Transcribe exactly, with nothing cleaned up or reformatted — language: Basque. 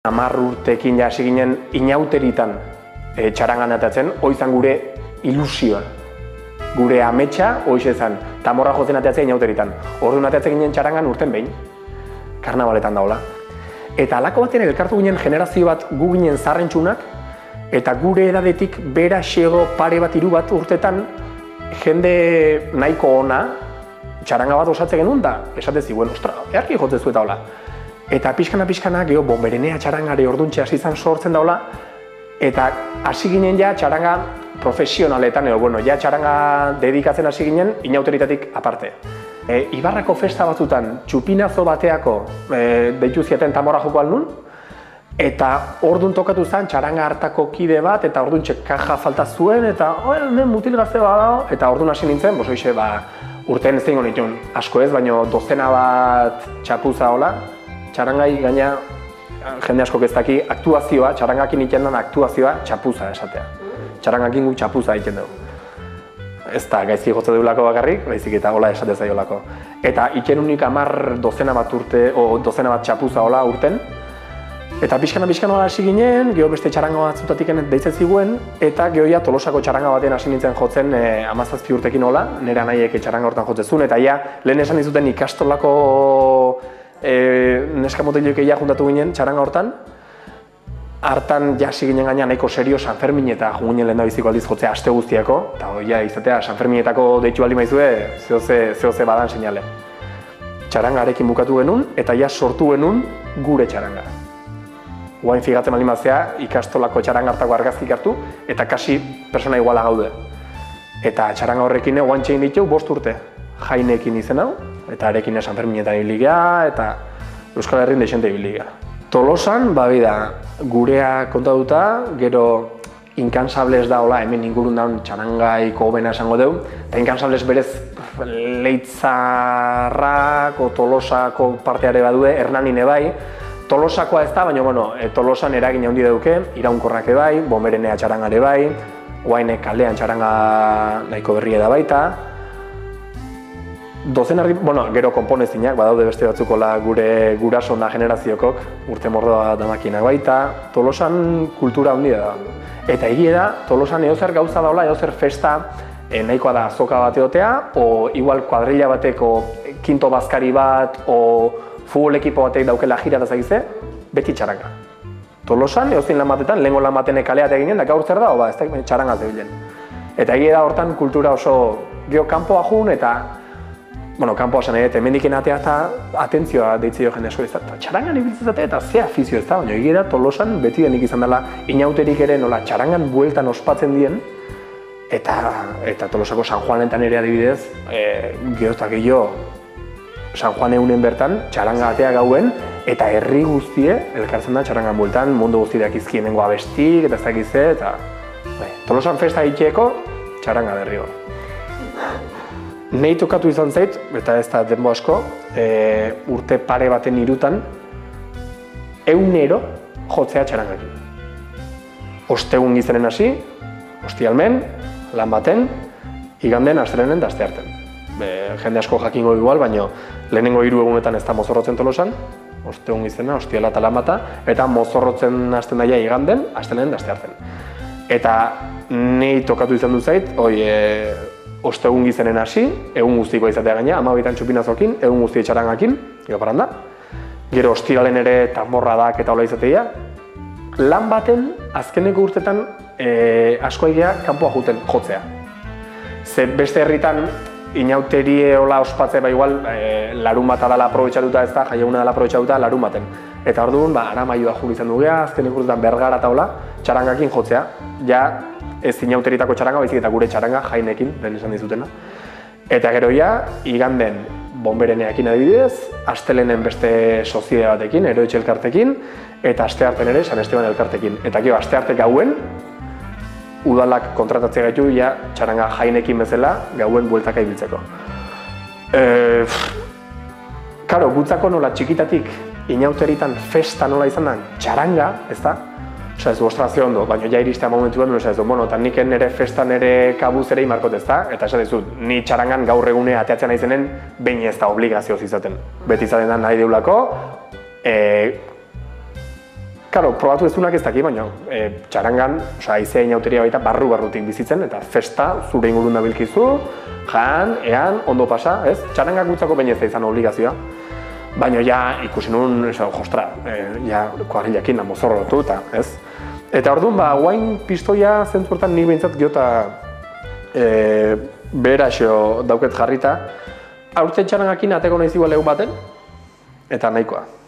Hamar urtekin ja hasi ginen inauteritan e, txarangan atatzen, hoizan gure ilusioa. Gure ametsa hoize zen, tamorra jotzen atatzea inauteritan. Orduan atatzen ginen txarangan urten behin, karnabaletan daola. Eta alako batean elkartu ginen generazio bat gu ginen zarrentxunak, eta gure edadetik bera xego pare bat hiru bat urtetan jende nahiko ona txaranga bat osatzen genuen da, esate ziguen, ostra, earki jotzen zu eta hola. Eta pixkana-pixkana, geho, bomberenea txarangare orduntxe hasi izan sortzen daula, eta hasi ginen ja txaranga profesionaletan, edo, bueno, ja txaranga dedikatzen hasi ginen, inauteritatik aparte. E, Ibarrako festa batzutan, txupinazo bateako e, deitu zieten tamorra joko aldun, eta ordun tokatu zen txaranga hartako kide bat, eta orduntxe kaja falta zuen, eta oh, hemen mutil gazte badago, eta ordun hasi nintzen, bosoixe, ba, urtean ez dengo nituen, asko ez, baino dozena bat txapuza hola, txarangai gaina jende asko ez daki aktuazioa, txarangakin egiten den aktuazioa txapuza esatea. Txarangakin gu txapuza egiten dugu. Ez da gaizki jotze dugulako bakarrik, baizik eta hola esate zaiolako. Eta iken unik hamar dozena bat urte, o dozena bat txapuza hola urten. Eta pixkana-pixkana hasi ginen, geho beste txaranga batzutatik deitzen ziguen, eta geho ja Tolosako txaranga batean hasi nintzen jotzen e, hamazazpi urtekin hola, nire anaiek txaranga hortan jotzen zuen, eta ja lehen esan dizuten ikastolako E, neska motiloik egia juntatu ginen txaranga hortan. Hartan jasi ginen gaina nahiko serio San Fermin eta juginen lehen da biziko aldiz jotzea aste guztiako. Eta oia izatea San Ferminetako deitu aldi maizue zehoze, zehoze badan seinale. Txarangarekin bukatu genuen eta ja sortu genuen gure txaranga. Guain figatzen baldin bazea ikastolako txaranga hartako argazkik hartu eta kasi persona iguala gaude. Eta txaranga horrekin guain txein ditu bost urte. Jainekin izen hau, eta arekin San Ferminetan ibiligea, eta Euskal Herrin deixente ibiligea. Tolosan, babi da, gurea kontatuta, gero inkansables da hola, hemen ingurun daun txarangaiko hobena esango deu, eta inkansables berez Leitzarrak o Tolosako parteare badue, Hernanine bai, Tolosakoa ez da, baina bueno, Tolosan eragin handi dauke, Iraunkorrake bai, Bomberenea txarangare bai, guaine kaldean txaranga nahiko berria da baita. Dozen argi, bueno, gero konponezinak, badaude beste batzukola gure gurasona generaziokok, urte mordoa damakinak baita, Tolosan kultura handia da. Eta egia da, Tolosan edozer gauza daula, edozer festa e, nahikoa da azoka bat egotea, o igual kuadrilla bateko kinto bazkari bat, o futbol ekipo batek daukela jira da zagize, beti txaranga. Tolosan, edozein lan batetan, lehenko lan batenek kaleat eginen, da gaur zer da, o ba, ez da txaranga zebilen. Eta egia da hortan kultura oso geho kanpoa jun, eta bueno, kanpoa esan edo, hemendiken atea eta atentzioa deitzio jende asko ez da. Txarangan ibiltzezate eta ze afizio ez da, baina egia da Tolosan beti denik izan dela inauterik ere nola txarangan bueltan ospatzen dien, eta, eta Tolosako San Juanetan ere adibidez, e, geoztak gehiago San Juan eunen bertan txaranga atea gauen, eta herri guztie elkartzen da txarangan bueltan, mundu guztiak izkienengo abestik, eta ez dakize, eta bai, Tolosan festa egiteko txaranga derrigo. Nei tokatu izan zait, eta ez da denbo asko, e, urte pare baten irutan, eunero jotzea txarangakin. Ostegun gizenen hasi, ostialmen, lan baten, iganden, astelenen eta astearten. Be, jende asko jakingo igual, baina lehenengo hiru egunetan ez da mozorrotzen Tolosan, ostegun gizena, ostiala eta lan bata, eta mozorrotzen hasten daia iganden, astelenen eta astearten. Eta nei tokatu izan du zait, oi, e, ostegun gizenen hasi, egun guztikoa izatea gaina, hamabitan txupinazokin, egun guzti txarangakin, gero paranda. Gero ostiralen ere tamborradak eta hola izatea. Lan baten, azkeneko urtetan, e, asko egia kanpoa juten jotzea. Ze beste herritan, inauterie hola ospatzea, ba igual, e, larun bat adala aprobetxatuta ez da, jaieguna dala aprobetxatuta larun baten. Eta orduan, ba, Aramaio da jun izan dugea, azkeneko urtetan Bergara eta hola, txarangakin jotzea. Ja, ez inauteritako txaranga, baizik eta gure txaranga jainekin, lehen esan dizutena. Eta gero ja, iganden Bombereneakin adibidez, astelenen beste soziede batekin, Eroetxe elkartekin, eta astearten ere San Esteban elkartekin. Eta gero, astearte gauen, udalak kontratatzea gaitu, ja, txaranga jainekin bezala, gauen bueltaka ibiltzeko. E, Karo, gutzako nola txikitatik, inauteritan festa nola izan da, txaranga, ez da? Osa ez du, ostrazio ondo, baina ja iristea momentu behar, ez du, bueno, eta nik nire festan ere kabuz ere imarkot ez da, eta esan dizut, ni txarangan gaur egune ateatzen naizenen, behin ez da obligazioz izaten. Beti izaten da nahi deulako, e, Karo, probatu ez dunak ez daki, baina e, txarangan, oza, aizea inauteria baita barru-barrutik bizitzen, eta festa zure ingurun dabilkizu, jan, ean, ondo pasa, ez? Txarangak gutzako baina ez da izan obligazioa. Baina ja ikusi nun, ez, jostra, e, ja kuadrillakin mozorrotu eta, ez? Eta orduan, ba, guain pistoia zentzurtan nik behintzat giota e, beheraxo dauket jarrita. Aurten txarangakin ateko nahiz igual egun baten, eta nahikoa.